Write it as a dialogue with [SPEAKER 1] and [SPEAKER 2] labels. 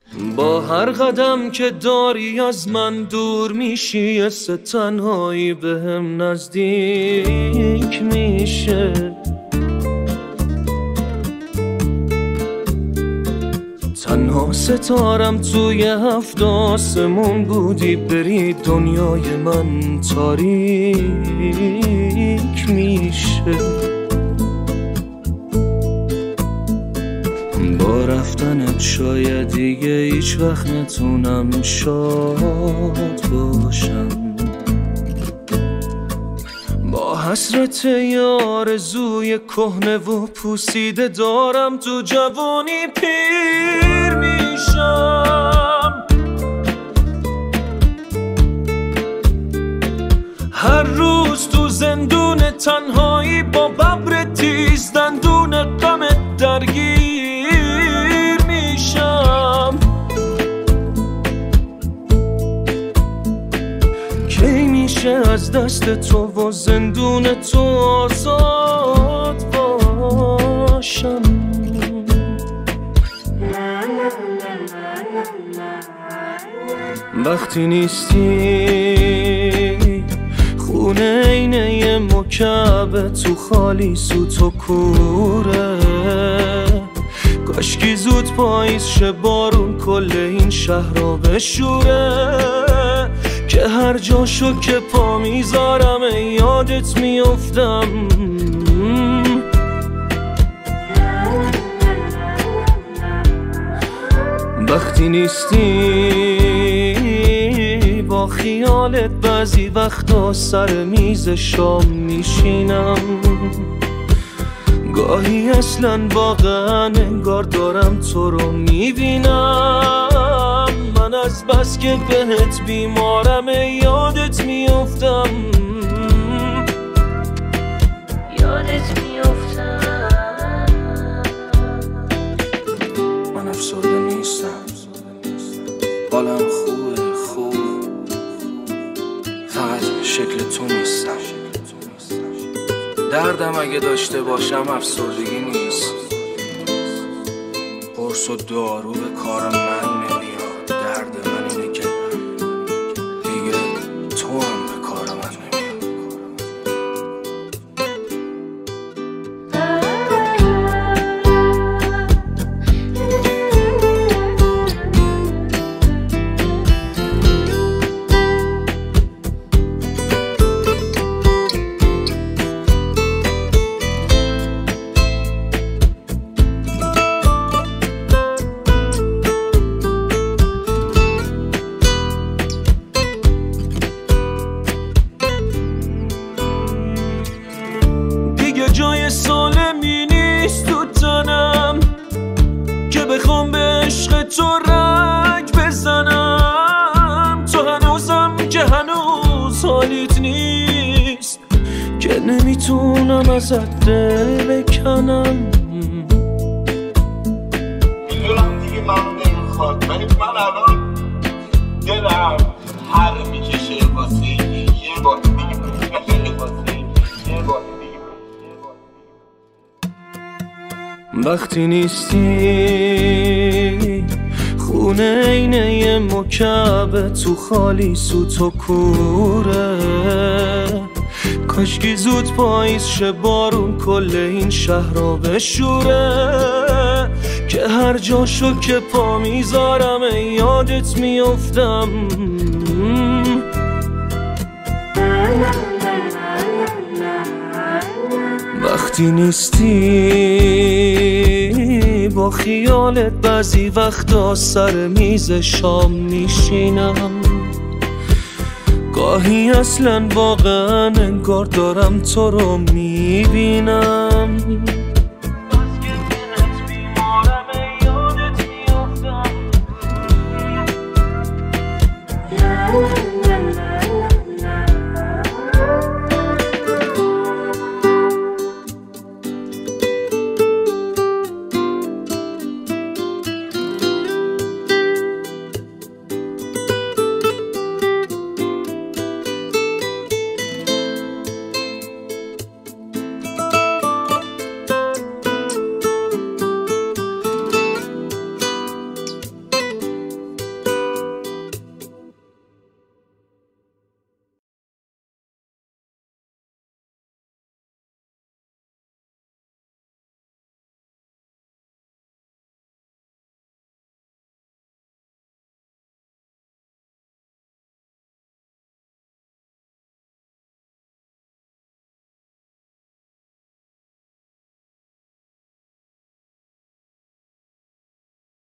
[SPEAKER 1] با هر قدم که داری از من دور میشی، حس تنهایی بهم نزدیک میشه. تنها ستارم توی 7 آسمون بودی، بری دنیای من تاریک میشه. با رفتنت شاید دیگه هیچ وقت نتونم شاد باشم. با حسرت یه آرزوی کهنه و پوسیده دارم تو جوانی پیر میشم. هر روز تو زندون تنهایی با ببر تیز دندون غم درگیر میشم. کی میشه از دست تو و زندون تو آزاد باشم؟ وقتی نیستی خونه اینه یه مکعب تو خالی سوت و کوره. کاشکی زود پاییز شه بارون کل این شهر رو بشوره، که هر جاشو که پا میذارم یادت میافتم. وقتی نیستی با خیالت بعضی وقتا سر میز شام میشینم. گاهی اصلا واقعا انگار دارم تو رو میبینم. من از بس که بهت بیمارم یادت میافتم. یادت میافتم. من افسرده نیستم، حالم خوبه خوب، فقط شکل تو نیستم. دردم اگه داشته باشم افسردگی نیست، قرص و دارو به کار من نمیاد. درد من اینه که دیگه تو هم به کار من نمیاد. جای سالمی نیست تو تنم که بخوام به عشق تو رنگ بزنم. تو هنوزم که هنوز حالیت نیست، که نمیتونم ازت دل بکنم.
[SPEAKER 2] میدونم دیگه من نمیخواد، ولی من الان دلم هر میکشه واسه یه بار دیگه، واسه یه بار دیگه.
[SPEAKER 1] وقتی نیستی خونه اینه یه مکعب تو خالی سوت و کوره. کاشکی زود پاییز شه بارون کل این شهر رو بشوره، که هر جاشو که پا میذارم یادت میافتم. وقتی نیستی با خیالت بعضی وقتا سر میز شام میشینم. گاهی اصلا واقعا انگار دارم تو رو میبینم.